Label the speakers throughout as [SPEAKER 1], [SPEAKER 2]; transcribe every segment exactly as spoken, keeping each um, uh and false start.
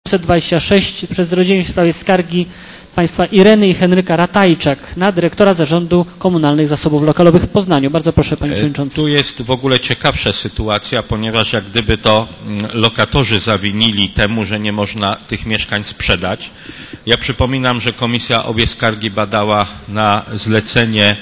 [SPEAKER 1] dziewięćset dwadzieścia sześć przez zero dziewięć w sprawie skargi państwa Ireny i Henryka Ratajczak na dyrektora Zarządu Komunalnych Zasobów Lokalowych w Poznaniu. Bardzo proszę, panie przewodniczący.
[SPEAKER 2] Tu jest w ogóle ciekawsza sytuacja, ponieważ jak gdyby to lokatorzy zawinili temu, że nie można tych mieszkań sprzedać. Ja przypominam, że komisja obie skargi badała na zlecenie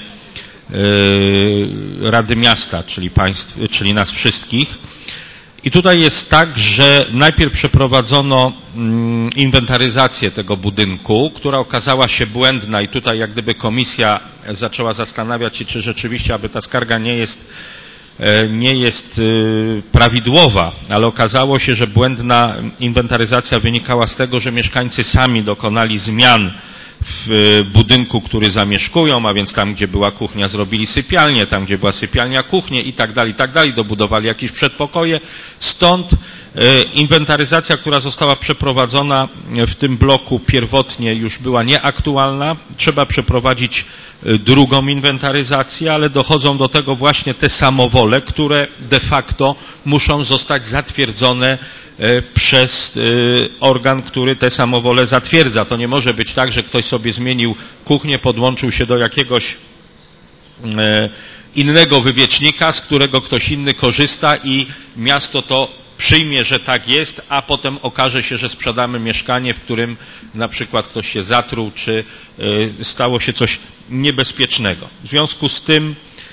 [SPEAKER 2] yy, Rady Miasta, czyli państw, czyli nas wszystkich. I tutaj jest tak, że najpierw przeprowadzono mm, inwentaryzację tego budynku, która okazała się błędna i tutaj jak gdyby komisja zaczęła zastanawiać się, czy rzeczywiście, aby ta skarga nie jest, e, nie jest e, prawidłowa, ale okazało się, że błędna inwentaryzacja wynikała z tego, że mieszkańcy sami dokonali zmian w budynku, który zamieszkują, a więc tam, gdzie była kuchnia, zrobili sypialnię, tam, gdzie była sypialnia, kuchnię i tak dalej, i tak dalej, dobudowali jakieś przedpokoje. Stąd e, inwentaryzacja, która została przeprowadzona w tym bloku pierwotnie już była nieaktualna. Trzeba przeprowadzić e, drugą inwentaryzację, ale dochodzą do tego właśnie te samowole, które de facto muszą zostać zatwierdzone przez organ, który te samowole zatwierdza. To nie może być tak, że ktoś sobie zmienił kuchnię, podłączył się do jakiegoś innego wywiecznika, z którego ktoś inny korzysta i miasto to przyjmie, że tak jest, a potem okaże się, że sprzedamy mieszkanie, w którym na przykład ktoś się zatruł, czy stało się coś niebezpiecznego. W związku z tym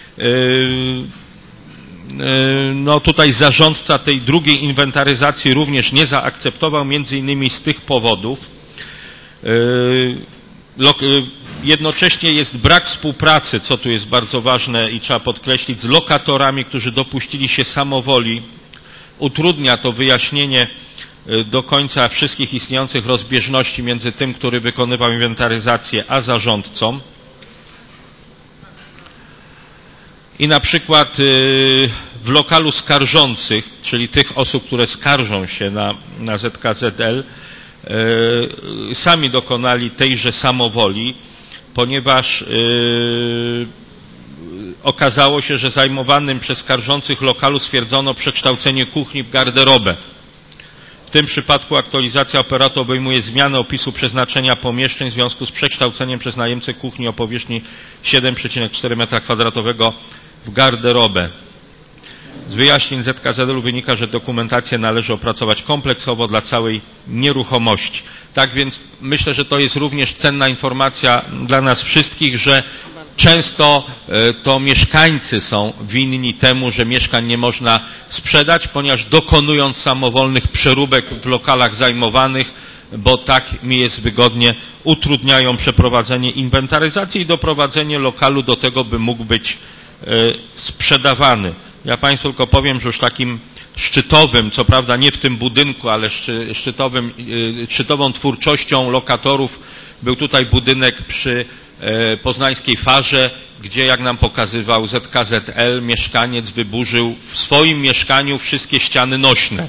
[SPEAKER 2] no tutaj zarządca tej drugiej inwentaryzacji również nie zaakceptował, między innymi z tych powodów. Jednocześnie jest brak współpracy, co tu jest bardzo ważne i trzeba podkreślić, z lokatorami, którzy dopuścili się samowoli. Utrudnia to wyjaśnienie do końca wszystkich istniejących rozbieżności między tym, który wykonywał inwentaryzację, a zarządcą. I na przykład w lokalu skarżących, czyli tych osób, które skarżą się na, na Z K Z L, sami dokonali tejże samowoli, ponieważ okazało się, że zajmowanym przez skarżących lokalu stwierdzono przekształcenie kuchni w garderobę. W tym przypadku aktualizacja operatu obejmuje zmianę opisu przeznaczenia pomieszczeń w związku z przekształceniem przez najemcę kuchni o powierzchni siedem przecinek cztery metra kwadratowego w garderobę. Z wyjaśnień Z K Z L-u wynika, że dokumentację należy opracować kompleksowo dla całej nieruchomości. Tak więc myślę, że to jest również cenna informacja dla nas wszystkich, że często to mieszkańcy są winni temu, że mieszkań nie można sprzedać, ponieważ dokonując samowolnych przeróbek w lokalach zajmowanych, bo tak mi jest wygodnie, utrudniają przeprowadzenie inwentaryzacji i doprowadzenie lokalu do tego, by mógł być sprzedawany. Ja Państwu tylko powiem, że już takim szczytowym, co prawda nie w tym budynku, ale szczytowym, szczytową twórczością lokatorów był tutaj budynek przy poznańskiej Farze, gdzie, jak nam pokazywał Z K Z L, mieszkaniec wyburzył w swoim mieszkaniu wszystkie ściany nośne.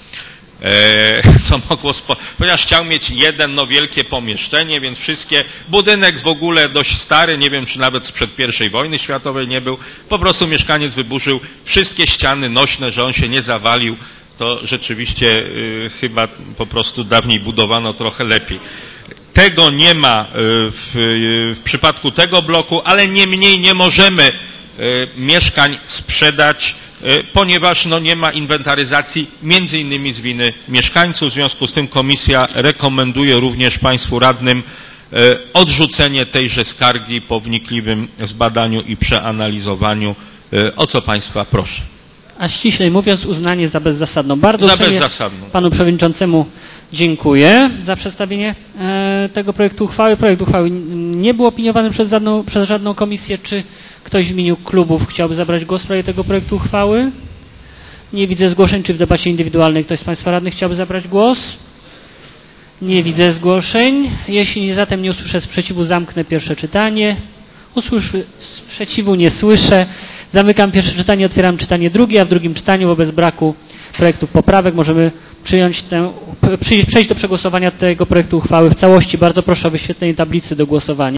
[SPEAKER 2] Co mogło, ponieważ chciał mieć jeden, no wielkie pomieszczenie, więc wszystkie, budynek w ogóle dość stary, nie wiem, czy nawet sprzed pierwszej wojny światowej nie był, po prostu mieszkaniec wyburzył wszystkie ściany nośne, że on się nie zawalił, to rzeczywiście y, chyba po prostu dawniej budowano trochę lepiej. Tego nie ma w, w przypadku tego bloku, ale niemniej nie możemy y, mieszkań sprzedać, ponieważ no, nie ma inwentaryzacji, między innymi z winy mieszkańców. W związku z tym komisja rekomenduje również Państwu radnym odrzucenie tejże skargi po wnikliwym zbadaniu i przeanalizowaniu, o co Państwa proszę.
[SPEAKER 1] A ściślej mówiąc, uznanie za bezzasadną. Bardzo
[SPEAKER 2] za bezzasadną.
[SPEAKER 1] Panu przewodniczącemu dziękuję za przedstawienie e, tego projektu uchwały. Projekt uchwały nie był opiniowany przez żadną, przez żadną komisję. Czy ktoś w imieniu klubów chciałby zabrać głos w sprawie tego projektu uchwały? Nie widzę zgłoszeń. Czy w debacie indywidualnej ktoś z Państwa radnych chciałby zabrać głos? Nie widzę zgłoszeń. Jeśli zatem nie usłyszę sprzeciwu, zamknę pierwsze czytanie. Usłyszy, sprzeciwu nie słyszę. Zamykam pierwsze czytanie, otwieram czytanie drugie, a w drugim czytaniu wobec braku projektów poprawek możemy przyjąć tę, przejść do przegłosowania tego projektu uchwały w całości. Bardzo proszę o wyświetlenie tablicy do głosowania.